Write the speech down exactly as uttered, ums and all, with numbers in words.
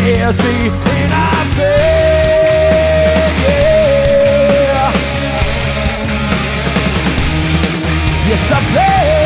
Yes, me in our faith, yeah. Yes, I pray.